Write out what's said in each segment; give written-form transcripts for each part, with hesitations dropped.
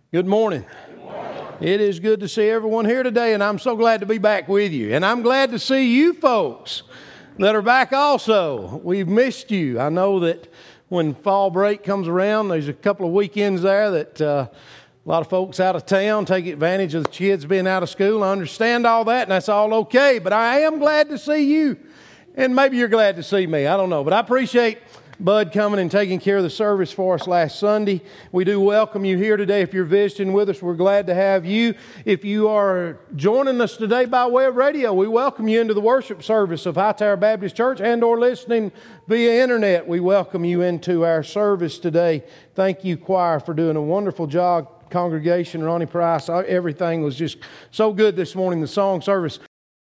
Good morning. It is good to see everyone here today, and I'm so glad to be back with you. And I'm glad to see you folks that are back also. We've missed you. I know that when fall break comes around, there's a couple of weekends there that a lot of folks out of town take advantage of the kids being out of school. I understand all that, and that's all okay. But I am glad to see you, and maybe you're glad to see me. I don't know. But I appreciate Bud coming and taking care of the service for us last Sunday. We do welcome you here today. If you're visiting with us, we're glad to have you. If you are joining us today by way of radio, we welcome you into the worship service of Hightower Baptist Church and or listening via internet. We welcome you into our service today. Thank you, choir, for doing a wonderful job. Congregation, Ronnie Price, everything was just so good this morning, the song service.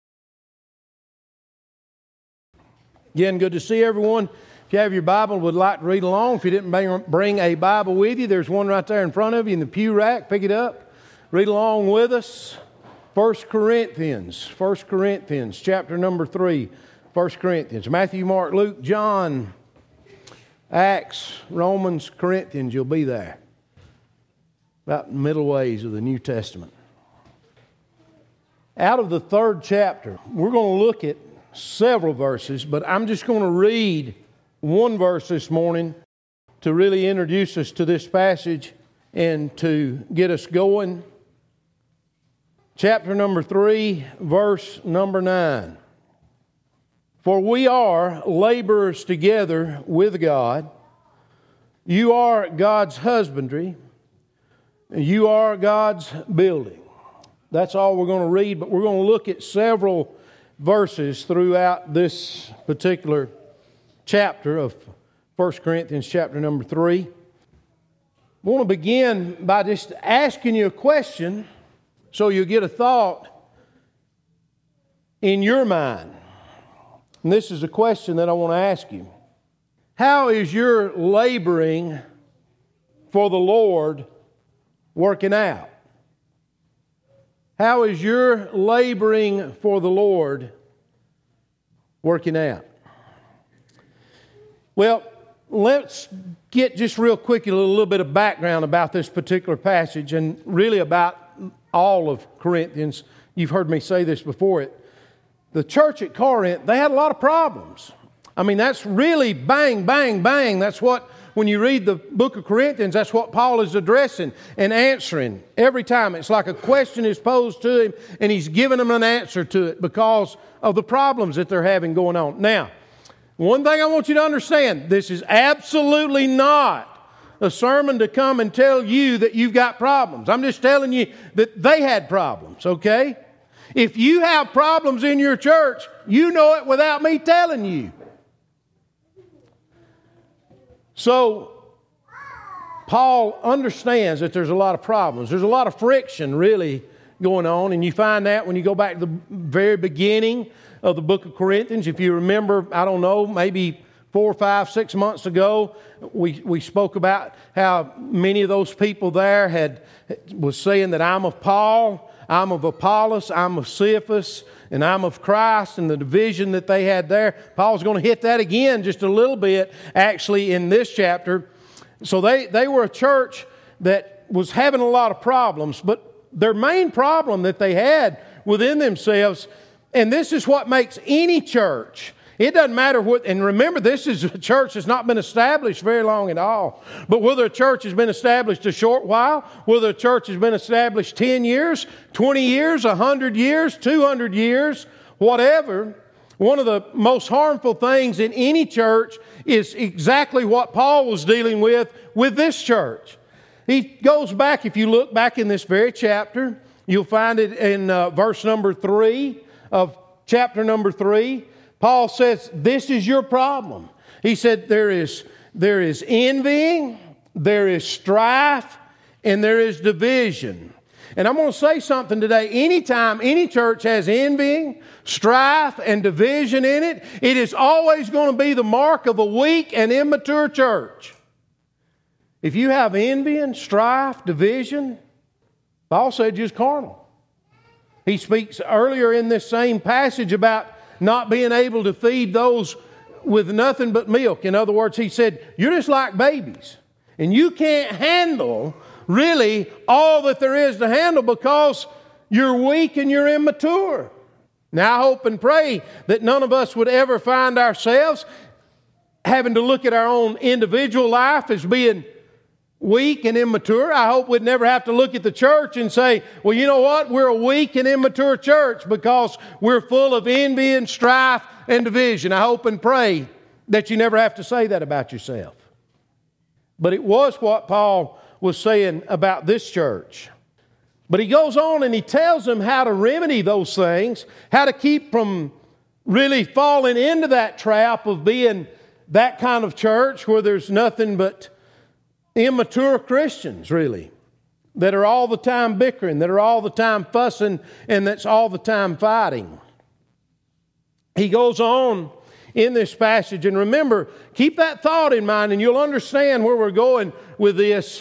Again, good to see everyone. If you have your Bible, would like to read along. If you didn't bring a Bible with you, there's one right there in front of you in the pew rack. Pick it up. Read along with us. 1 Corinthians chapter number 3. 1 Corinthians. Matthew, Mark, Luke, John, Acts, Romans, Corinthians. You'll be there. About middle ways of the New Testament. Out of the 3rd chapter, we're going to look at several verses, but I'm just going to read one verse this morning to really introduce us to this passage and to get us going. Chapter number 3, verse number 9. For we are laborers together with God. You are God's husbandry. You are God's building. That's all we're going to read, but we're going to look at several verses throughout this particular chapter of 1 Corinthians chapter number 3. I want to begin by just asking you a question so you'll get a thought in your mind. And this is a question that I want to ask you. How is your laboring for the Lord working out? How is your laboring for the Lord working out? Well, let's get just real quick a little bit of background about this particular passage and really about all of Corinthians. You've heard me say this before. The church at Corinth, they had a lot of problems. I mean, that's really bang, bang, bang. That's what, when you read the book of Corinthians, that's what Paul is addressing and answering every time. It's like a question is posed to him and he's giving them an answer to it because of the problems that they're having going on. Now, one thing I want you to understand, this is absolutely not a sermon to come and tell you that you've got problems. I'm just telling you that they had problems, okay? If you have problems in your church, you know it without me telling you. So, Paul understands that there's a lot of problems. There's a lot of friction really going on, and you find that when you go back to the very beginning of the book of Corinthians. If you remember, I don't know, maybe 4, 5, 6 months ago, we spoke about how many of those people there was saying that I'm of Paul, I'm of Apollos, I'm of Cephas, and I'm of Christ, and the division that they had there. Paul's going to hit that again just a little bit, actually, in this chapter. So they were a church that was having a lot of problems, but their main problem that they had within themselves, and this is what makes any church, it doesn't matter what, and remember, this is a church that's not been established very long at all. But whether a church has been established a short while, whether a church has been established 10 years, 20 years, 100 years, 200 years, whatever, one of the most harmful things in any church is exactly what Paul was dealing with this church. He goes back, if you look back in this very chapter, you'll find it in verse number 3 of chapter number 3. Paul says, this is your problem. He said, there is envying, there is strife, and there is division. And I'm going to say something today. Anytime any church has envying, strife, and division in it, it is always going to be the mark of a weak and immature church. If you have envying, strife, division, Paul said just carnal. He speaks earlier in this same passage about not being able to feed those with nothing but milk. In other words, he said, you're just like babies. And you can't handle really all that there is to handle because you're weak and you're immature. Now, I hope and pray that none of us would ever find ourselves having to look at our own individual life as being weak and immature. I hope we'd never have to look at the church and say, well, you know what? We're a weak and immature church because we're full of envy and strife and division. I hope and pray that you never have to say that about yourself. But it was what Paul was saying about this church. But he goes on and he tells them how to remedy those things, how to keep from really falling into that trap of being that kind of church where there's nothing but immature Christians, really, that are all the time bickering, that are all the time fussing, and that's all the time fighting. He goes on in this passage, and remember, keep that thought in mind, and you'll understand where we're going with this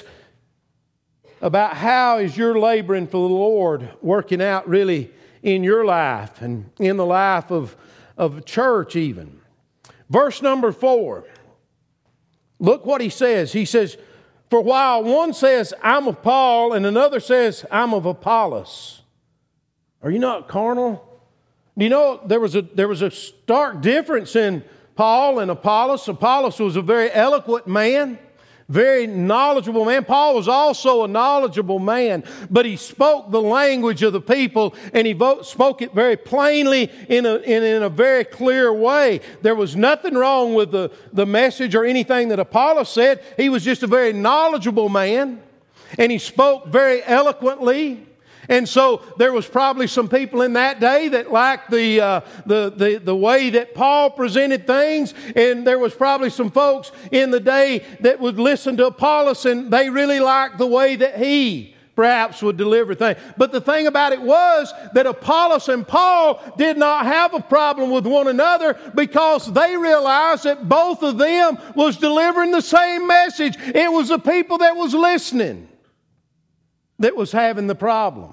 about how is your laboring for the Lord working out really in your life and in the life of church even. Verse number 4. Look what he says. He says, for while one says, I'm of Paul, and another says, I'm of Apollos. Are you not carnal? Do you know there was a stark difference in Paul and Apollos? Apollos was a very eloquent man, very knowledgeable man. Paul was also a knowledgeable man, but he spoke the language of the people, and he spoke it very plainly in a very clear way. There was nothing wrong with the message or anything that Apollos said. He was just a very knowledgeable man, and he spoke very eloquently. And so there was probably some people in that day that liked the way that Paul presented things, and there was probably some folks in the day that would listen to Apollos and they really liked the way that he perhaps would deliver things. But the thing about it was that Apollos and Paul did not have a problem with one another because they realized that both of them was delivering the same message. It was the people that was listening that was having the problem.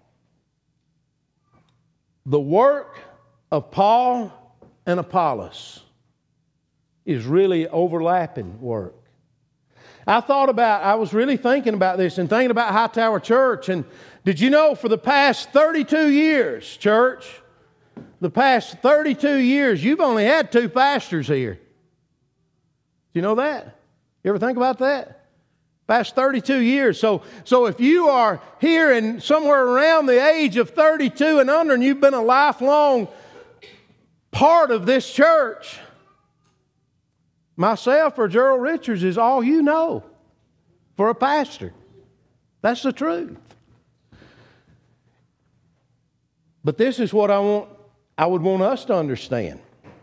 The work of Paul and Apollos is really overlapping work. I was really thinking about this and thinking about Hightower Church. And did you know for the past 32 years, church, the past 32 years, you've only had 2 pastors here. Do you know that? You ever think about that? Past 32 years. So if you are here and somewhere around the age of 32 and under, and you've been a lifelong part of this church, myself or Gerald Richards is all you know for a pastor. That's the truth. But this is what I would want us to understand.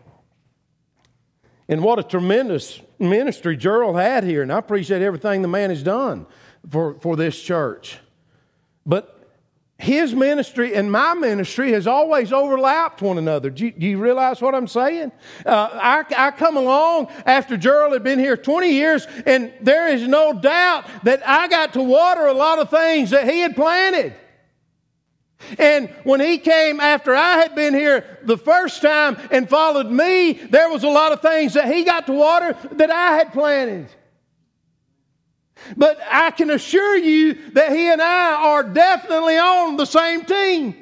And what a tremendous ministry Gerald had here. And I appreciate everything the man has done for this church. But his ministry and my ministry has always overlapped one another. Do you realize what I'm saying? I come along after Gerald had been here 20 years, and there is no doubt that I got to water a lot of things that he had planted. And when he came after I had been here the first time and followed me, there was a lot of things that he got to water that I had planted. But I can assure you that he and I are definitely on the same team.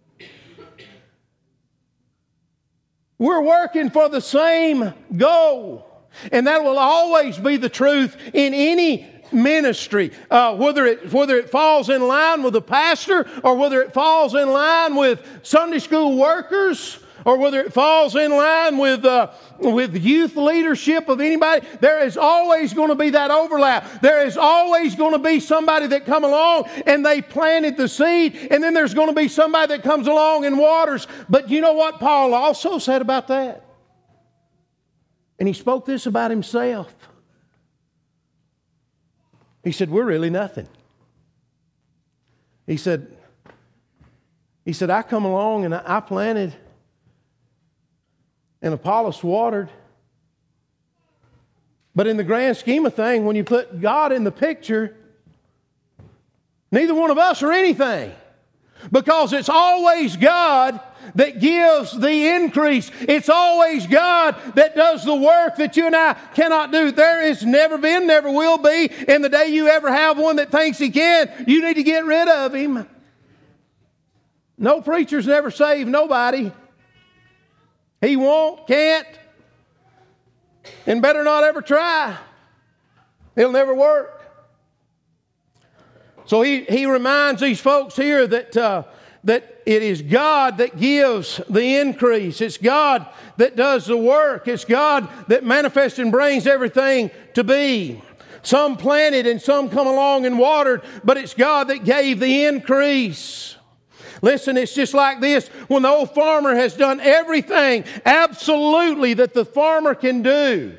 We're working for the same goal. And that will always be the truth in any ministry, whether it falls in line with the pastor, or whether it falls in line with Sunday school workers, or whether it falls in line with youth leadership of anybody. There is always going to be that overlap. There is always going to be somebody that come along and they planted the seed, and then there's going to be somebody that comes along and waters. But you know what Paul also said about that? And he spoke this about himself. He said, we're really nothing. He said, I come along and I planted and Apollos watered. But in the grand scheme of things, when you put God in the picture, neither one of us are anything. Because it's always God that gives the increase. It's always God that does the work that you and I cannot do. There has never been, never will be, and the day you ever have one that thinks he can, you need to get rid of him. No preacher's never saved nobody. He won't, can't, and better not ever try. It'll never work. So he reminds these folks here that it is God that gives the increase. It's God that does the work. It's God that manifests and brings everything to be. Some planted and some come along and watered, but it's God that gave the increase. Listen, it's just like this. When the old farmer has done everything absolutely that the farmer can do,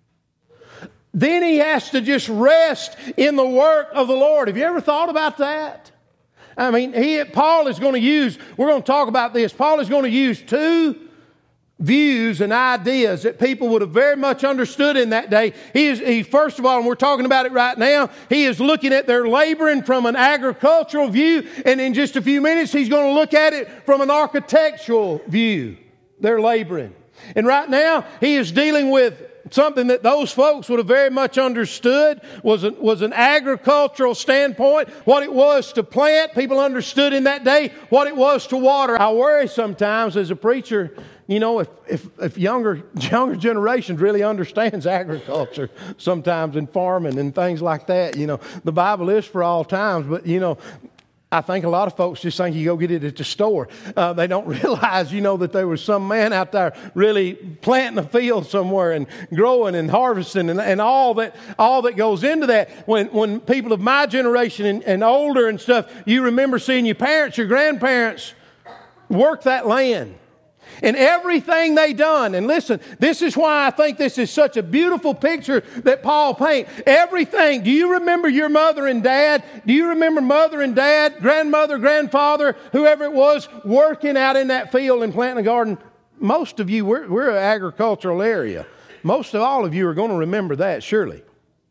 then he has to just rest in the work of the Lord. Have you ever thought about that? I mean, Paul is going to use, we're going to talk about this, Paul is going to use two views and ideas that people would have very much understood in that day. He first of all, and we're talking about it right now, he is looking at their laboring from an agricultural view, and in just a few minutes he's going to look at it from an architectural view, their laboring. And right now he is dealing with something that those folks would have very much understood was an agricultural standpoint, what it was to plant. People understood in that day what it was to water. I worry sometimes as a preacher, you know, if younger generations really understands agriculture sometimes and farming and things like that. You know, the Bible is for all times, but you know, I think a lot of folks just think you go get it at the store. They don't realize, you know, that there was some man out there really planting a field somewhere and growing and harvesting and all that goes into that. When people of my generation and older and stuff, you remember seeing your parents, your grandparents work that land. And everything they done, and listen, this is why I think this is such a beautiful picture that Paul paints. Everything. Do you remember your mother and dad? Do you remember mother and dad, grandmother, grandfather, whoever it was, working out in that field and planting a garden? Most of you, we're an agricultural area. Most of all of you are going to remember that, surely.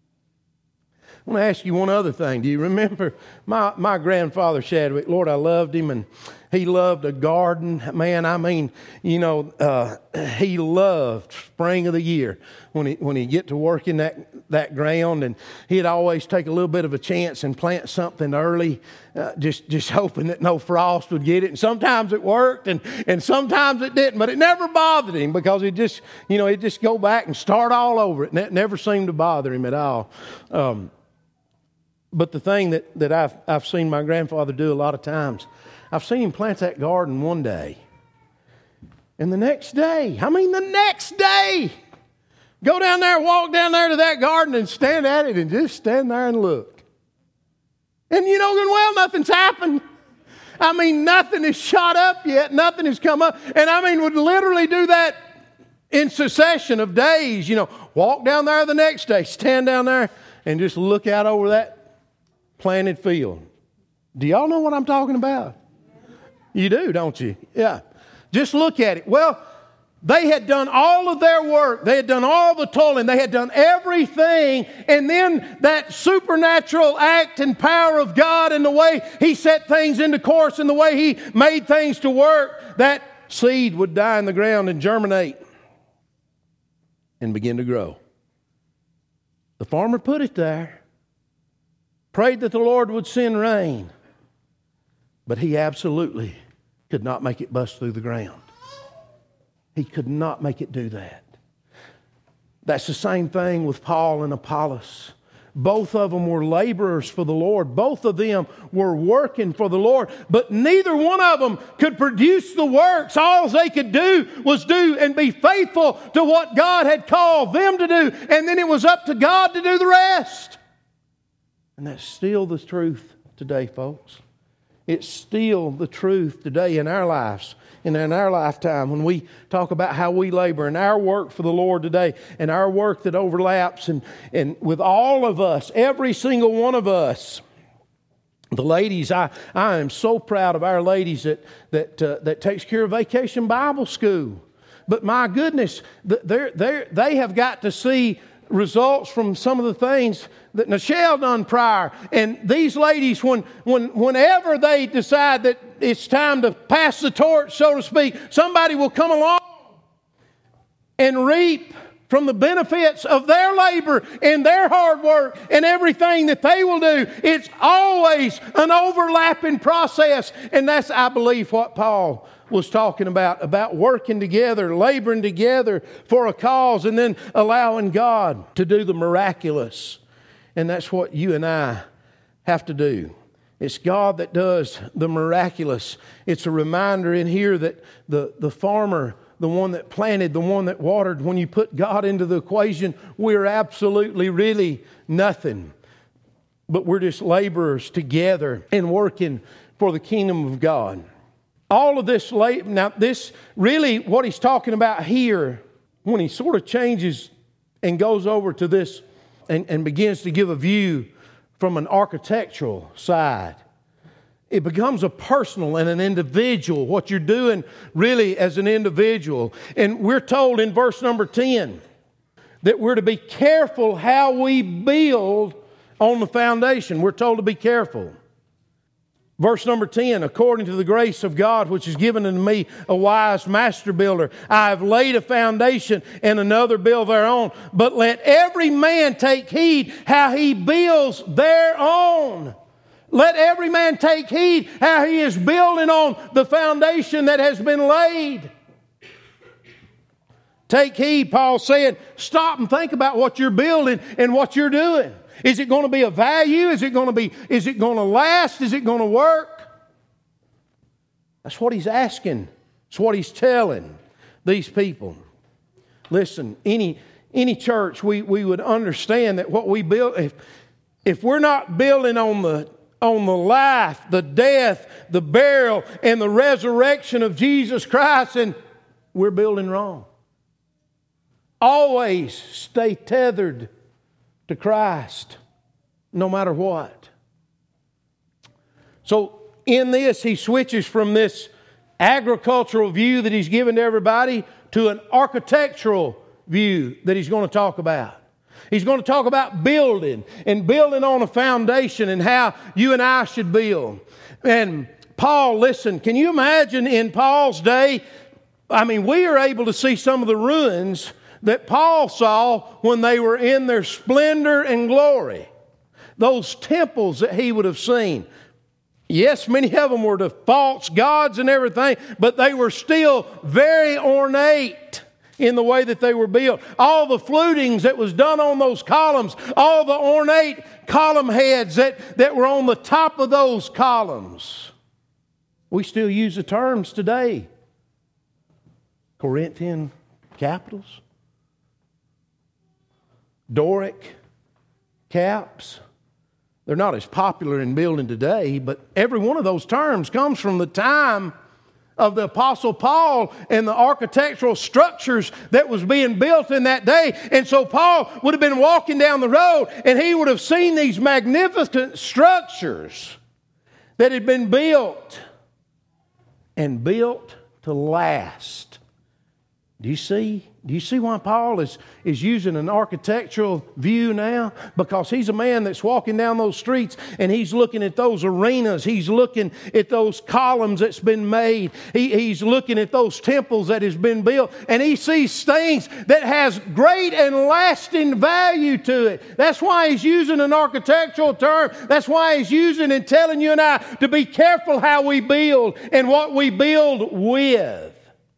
I want to ask you one other thing. Do you remember my grandfather Shadwick? Lord, I loved him, and he loved a garden. Man, I mean, you know, he loved spring of the year when he get to work in that ground, and he'd always take a little bit of a chance and plant something early, just hoping that no frost would get it. And sometimes it worked, and sometimes it didn't, but it never bothered him because he'd just go back and start all over it, and it never seemed to bother him at all. But the thing that I've seen my grandfather do a lot of times, I've seen him plant that garden one day. And the next day, go down there, walk down there to that garden and stand at it and just stand there and look. And you know good well nothing's happened. I mean, nothing is shot up yet. Nothing has come up. And I mean, would literally do that in succession of days. You know, walk down there the next day, stand down there and just look out over that planted field. Do y'all know what I'm talking about? You do, don't you? Yeah. Just look at it. Well, they had done all of their work. They had done all the toiling. They had done everything. And then that supernatural act and power of God and the way He set things into course and the way He made things to work, that seed would die in the ground and germinate and begin to grow. The farmer put it there. Prayed that the Lord would send rain. But he absolutely could not make it bust through the ground. He could not make it do that. That's the same thing with Paul and Apollos. Both of them were laborers for the Lord. Both of them were working for the Lord. But neither one of them could produce the works. All they could do was do and be faithful to what God had called them to do. And then it was up to God to do the rest. And that's still the truth today, folks. It's still the truth today in our lives and in our lifetime when we talk about how we labor and our work for the Lord today and our work that overlaps and with all of us, every single one of us. The ladies, I am so proud of our ladies that takes care of Vacation Bible School. But my goodness, they have got to see results from some of the things that Nichelle done prior. And these ladies, whenever they decide that it's time to pass the torch, so to speak, somebody will come along and reap from the benefits of their labor and their hard work and everything that they will do. It's always an overlapping process. And that's, I believe, what Paul was talking about working together, laboring together for a cause, and then allowing God to do the miraculous. And that's what you and I have to do. It's God that does the miraculous. It's a reminder in here that the farmer, the one that planted, the one that watered, when you put God into the equation, we're absolutely really nothing. But we're just laborers together and working for the kingdom of God. All of this, now this really what he's talking about here, when he sort of changes and goes over to this and begins to give a view from an architectural side, it becomes a personal and an individual, what you're doing really as an individual. And we're told in verse number 10 that we're to be careful how we build on the foundation. We're told to be careful. Verse number 10, according to the grace of God, which is given unto me, a wise master builder, I have laid a foundation and another build thereon. But let every man take heed how he builds thereon. Let every man take heed how he is building on the foundation that has been laid. Take heed, Paul said, stop and think about what you're building and what you're doing. Is it going to be a value? Is it going to last? Is it going to work? That's what he's asking. It's what he's telling these people. Listen, any church, we would understand that what we build, if we're not building on the life, the death, the burial, and the resurrection of Jesus Christ, then we're building wrong. Always stay tethered to Christ, no matter what. So in this, he switches from this agricultural view that he's given to everybody to an architectural view that he's going to talk about. He's going to talk about building and building on a foundation and how you and I should build. And Paul, listen, can you imagine in Paul's day? I mean, we are able to see some of the ruins that Paul saw when they were in their splendor and glory. Those temples that he would have seen. Yes, many of them were to false gods and everything, but they were still very ornate in the way that they were built. All the flutings that was done on those columns, all the ornate column heads that were on the top of those columns. We still use the terms today. Corinthian capitals. Doric caps. They're not as popular in building today, but every one of those terms comes from the time of the Apostle Paul and the architectural structures that was being built in that day. And so Paul would have been walking down the road and he would have seen these magnificent structures that had been built and built to last. Do you see why Paul is using an architectural view now? Because he's a man that's walking down those streets and he's looking at those arenas. He's looking at those columns that's been made. He's looking at those temples that has been built. And he sees things that has great and lasting value to it. That's why he's using an architectural term. That's why he's using and telling you and I to be careful how we build and what we build with.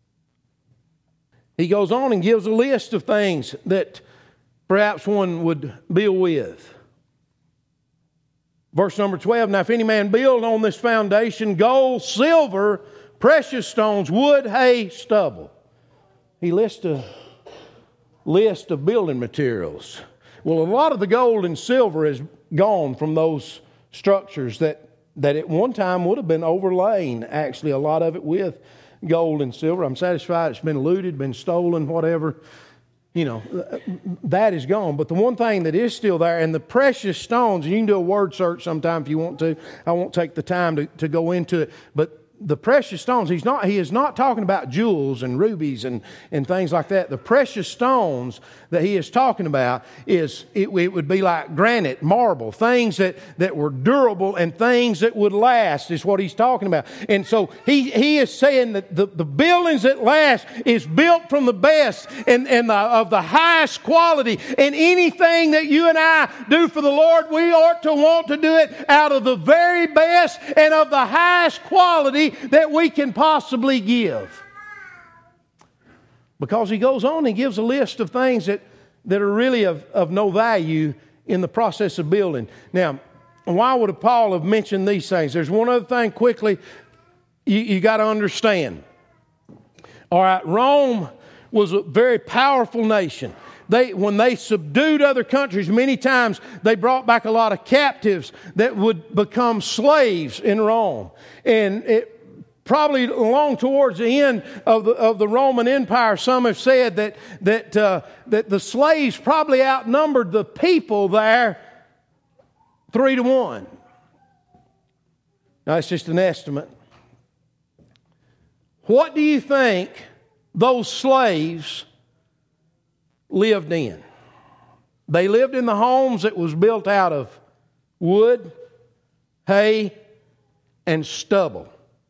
He goes on and gives a list of things that perhaps one would build with. Verse number 12, now if any man build on this foundation gold, silver, precious stones, wood, hay, stubble. He lists a list of building materials. Well, a lot of the gold and silver is gone from those structures that at one time would have been overlain, actually, a lot of it with gold and silver. I'm satisfied it's been looted, been stolen, whatever. You know, that is gone. But the one thing that is still there, and the precious stones, and you can do a word search sometime if you want to. I won't take the time to go into it. But the precious stones, he is not talking about jewels and rubies and things like that. The precious stones that he is talking about it would be like granite, marble, things that were durable and things that would last is what he's talking about. And so he is saying that the buildings that last is built from the best and of the highest quality. And anything that you and I do for the Lord, we ought to want to do it out of the very best and of the highest quality that we can possibly give. Because he goes on and gives a list of things that are really of no value in the process of building. Now, why would Paul have mentioned these things? There's one other thing quickly you got to understand. All right, Rome was a very powerful nation. When they subdued other countries, many times they brought back a lot of captives that would become slaves in Rome. And it probably along towards the end of the Roman Empire, some have said that the slaves probably outnumbered the people there 3-1. Now, it's just an estimate. What do you think those slaves lived in? They lived in the homes that was built out of wood, hay, and stubble.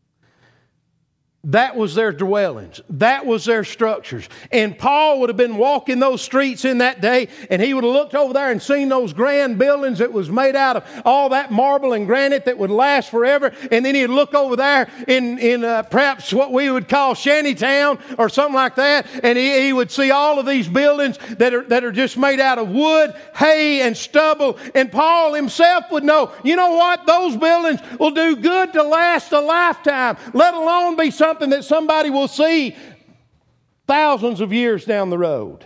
That was their dwellings. That was their structures. And Paul would have been walking those streets in that day, and he would have looked over there and seen those grand buildings that was made out of all that marble and granite that would last forever. And then he'd look over there in perhaps what we would call Shantytown or something like that, and he would see all of these buildings that are just made out of wood, hay, and stubble. And Paul himself would know, you know what? Those buildings will do good to last a lifetime, let alone be something that somebody will see thousands of years down the road.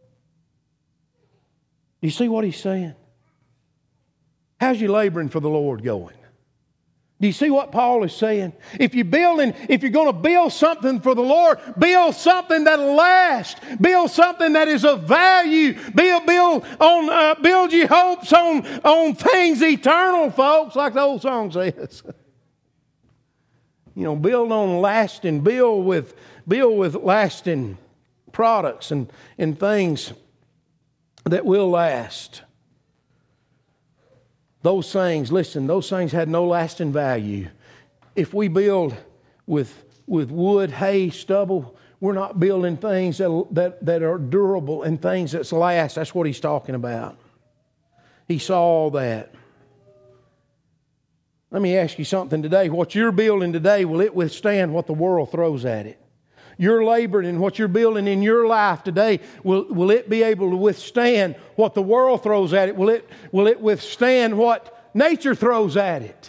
You see what he's saying? How's your laboring for the Lord going? Do you see what Paul is saying? If you're going to build something for the Lord, build something that'll last. Build something that is of value. Build your hopes on things eternal, folks, like the old song says. You know, build on lasting, build with lasting products and things that will last. Those things had no lasting value. If we build with wood, hay, stubble, we're not building things that are durable and things that last. That's what he's talking about. He saw all that. Let me ask you something today. What you're building today, will it withstand what the world throws at it? You're laboring in what you're building in your life today. Will it be able to withstand what the world throws at it? Will it withstand what nature throws at it?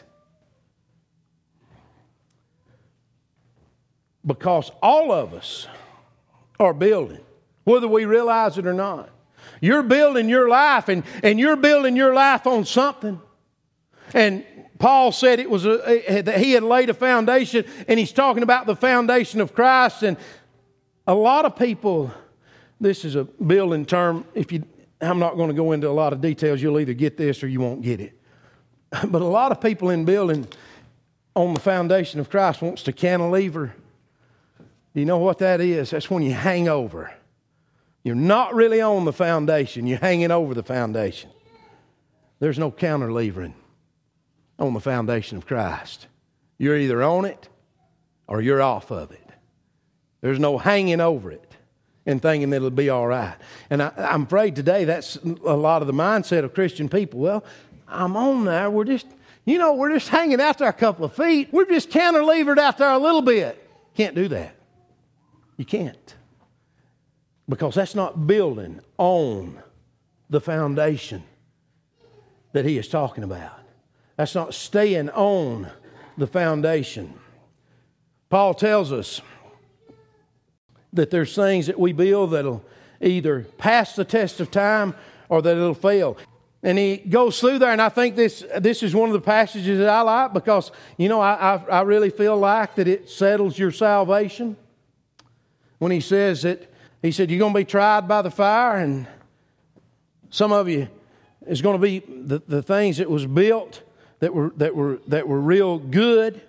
Because all of us are building, whether we realize it or not. You're building your life, and you're building your life on something. And Paul said it was that he had laid a foundation, and he's talking about the foundation of Christ. And a lot of people, this is a building term. I'm not going to go into a lot of details. You'll either get this or you won't get it. But a lot of people in building on the foundation of Christ wants to cantilever. Do you know what that is? That's when you hang over. You're not really on the foundation. You're hanging over the foundation. There's no cantilevering on the foundation of Christ. You're either on it or you're off of it. There's no hanging over it and thinking that it'll be all right. And I'm afraid today that's a lot of the mindset of Christian people. Well, I'm on there. We're just hanging out there a couple of feet. We're just cantilevered out there a little bit. Can't do that. You can't. Because that's not building on the foundation that he is talking about. That's not staying on the foundation. Paul tells us that there's things that we build that'll either pass the test of time or that it'll fail. And he goes through there, and I think this is one of the passages that I like because, I really feel like that it settles your salvation. When he says that, he said, you're going to be tried by the fire, and some of you is going to be the things that was built that were real good.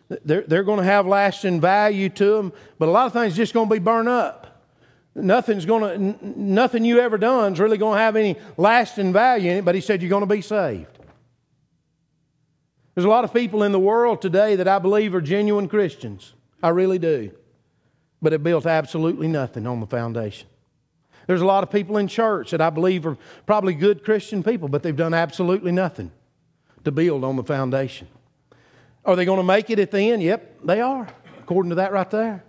They're going to have lasting value to them, but a lot of things just going to be burned up. Nothing you ever done is really going to have any lasting value in it, but he said you're going to be saved. There's a lot of people in the world today that I believe are genuine Christians. I really do. But have built absolutely nothing on the foundation. There's a lot of people in church that I believe are probably good Christian people, but they've done absolutely nothing to build on the foundation. Are they going to make it at the end? Yep, they are, according to that right there.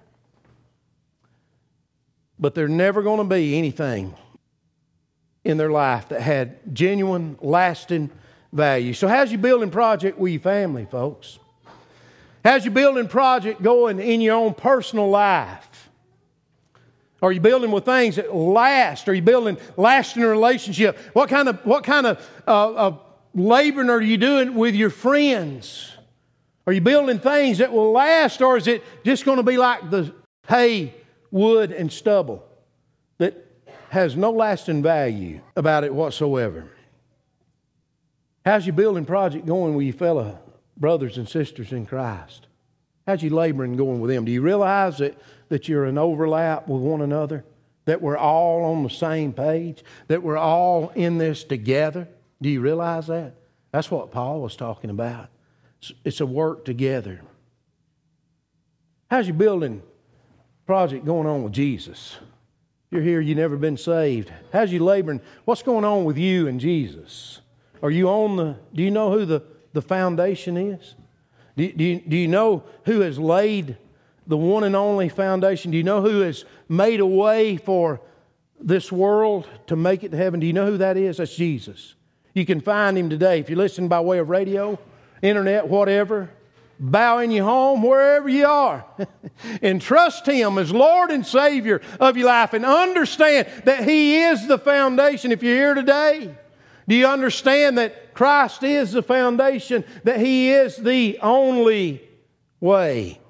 But they're never going to be anything in their life that had genuine, lasting value. So how's your building project with your family, folks? How's your building project going in your own personal life? Are you building with things that last? Are you building lasting relationship? What kind of laboring are you doing with your friends? Are you building things that will last, or is it just going to be like the hay, wood, and stubble that has no lasting value about it whatsoever? How's your building project going with your fellow brothers and sisters in Christ? How's your laboring going with them? Do you realize that you're in overlap with one another? That we're all on the same page? That we're all in this together? Do you realize that? That's what Paul was talking about. It's a work together. How's your building project going on with Jesus? You're here, you've never been saved. How's you laboring? What's going on with you and Jesus? Do you know who the foundation is? Do you know who has laid the one and only foundation? Do you know who has made a way for this world to make it to heaven? Do you know who that is? That's Jesus. You can find Him today. If you're listening by way of radio, internet, whatever, bow in your home, wherever you are, and trust Him as Lord and Savior of your life, and understand that He is the foundation. If you're here today, do you understand that Christ is the foundation, that He is the only way?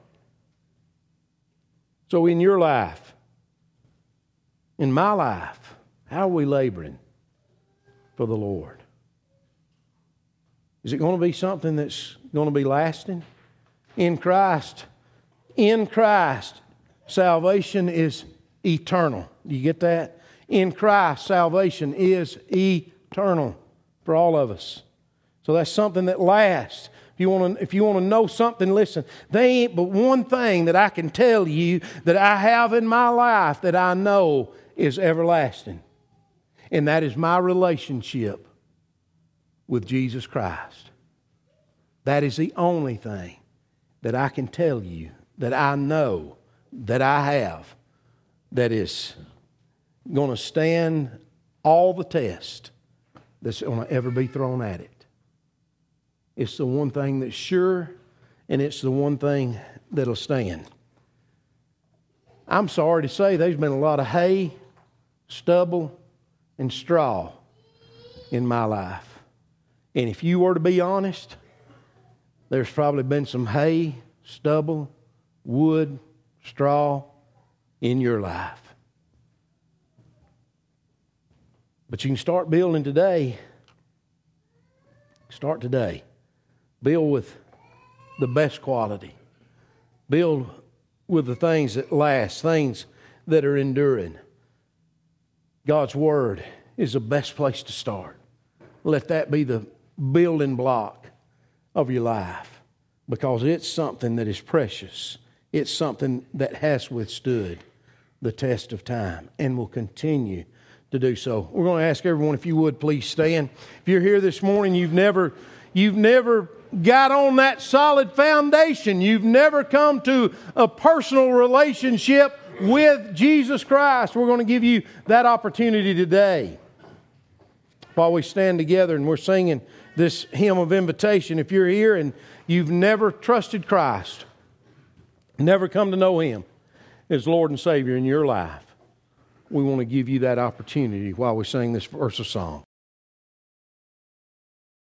So in your life, in my life, how are we laboring for the Lord? Is it going to be something that's going to be lasting? In Christ, salvation is eternal. Do you get that? In Christ, salvation is eternal for all of us. So that's something that lasts. If you want to know something, listen. There ain't but one thing that I can tell you that I have in my life that I know is everlasting. And that is my relationship with Jesus Christ. That is the only thing that I can tell you that I know that I have that is going to stand all the test that's going to ever be thrown at it. It's the one thing that's sure, and it's the one thing that'll stand. I'm sorry to say there's been a lot of hay, stubble, and straw in my life. And if you were to be honest, there's probably been some hay, stubble, wood, straw in your life. But you can start building today. Start today. Build with the best quality. Build with the things that last, things that are enduring. God's Word is the best place to start. Let that be the building block of your life, because it's something that is precious. It's something that has withstood the test of time and will continue to do so. We're going to ask everyone, if you would, please stand. If you're here this morning, you've never got on that solid foundation. You've never come to a personal relationship with Jesus Christ. We're going to give you that opportunity today. While we stand together and we're singing this hymn of invitation, if you're here and you've never trusted Christ, never come to know Him as Lord and Savior in your life, we want to give you that opportunity while we sing this verse of song.